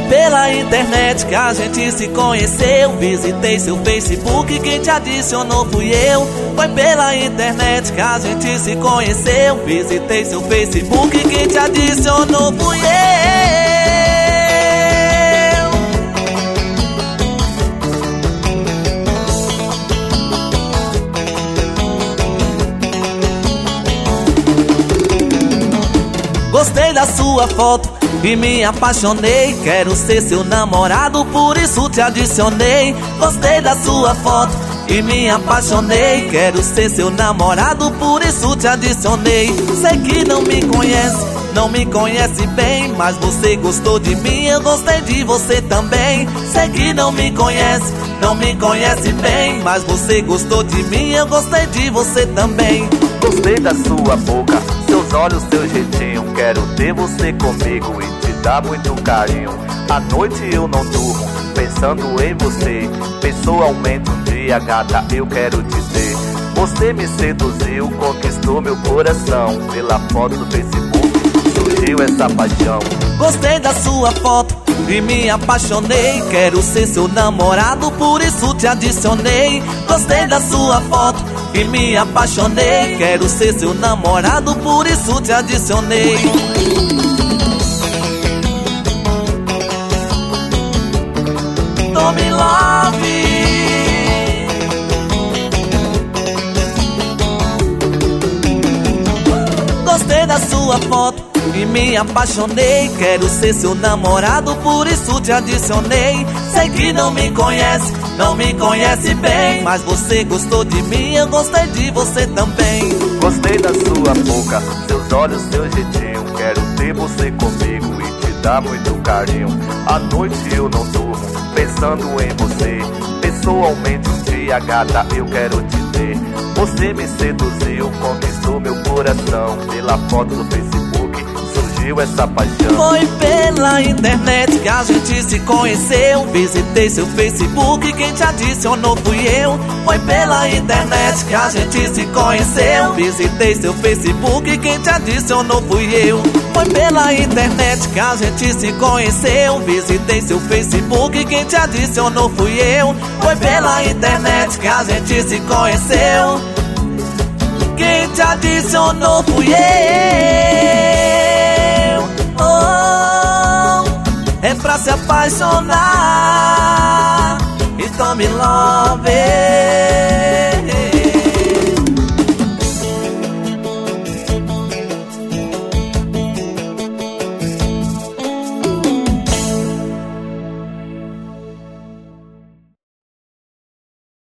Foi pela internet que a gente se conheceu. Visitei seu Facebook, quem te adicionou fui eu. Foi pela internet que a gente se conheceu. Visitei seu Facebook, quem te adicionou fui eu. Gostei da sua foto e me apaixonei. Quero ser seu namorado, por isso te adicionei. Gostei da sua foto e me apaixonei. Quero ser seu namorado, por isso te adicionei. Sei que não me conhece bem, mas você gostou de mim, eu gostei de você também. Sei que não me conhece bem, mas você gostou de mim, eu gostei de você também. Gostei da sua boca, seus olhos, seu jeitinho. Quero ter você comigo e te dar muito carinho. À noite eu não durmo, pensando em você. Pessoalmente um dia, gata, eu quero te ter. Você me seduziu, conquistou meu coração. Pela foto do Facebook surgiu essa paixão. Gostei da sua foto e me apaixonei. Quero ser seu namorado, por isso te adicionei. Gostei da sua foto e me apaixonei. Quero ser seu namorado, por isso te adicionei. Tome love. Gostei da sua foto e me apaixonei. Quero ser seu namorado, por isso te adicionei. Sei que não me conhece bem, mas você gostou de mim, eu gostei de você também. Gostei da sua boca, seus olhos, seu jeitinho. Quero ter você comigo e te dar muito carinho. À noite eu não durmo, pensando em você. Pessoalmente um dia, gata, eu quero te ter. Você me seduziu, conquistou meu coração. Pela foto do Facebook surgiu essa paixão. Foi pela internet que a gente se conheceu. Visitei seu Facebook, quem te adicionou fui eu. Foi pela internet que a gente se conheceu. Visitei seu Facebook, quem te adicionou fui eu. Foi pela internet que a gente se conheceu. Visitei seu Facebook, quem te adicionou fui eu. Foi pela internet que a gente se conheceu. Quem te adicionou fui eu. Oh, é pra se apaixonar e tome love.